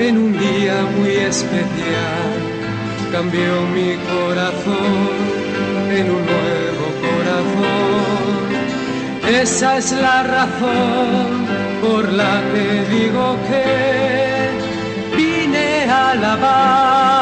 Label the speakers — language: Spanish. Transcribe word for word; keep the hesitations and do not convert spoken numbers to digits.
Speaker 1: en un día muy especial, cambió mi corazón en un nuevo corazón. Esa es la razón por la que digo que vine a alabar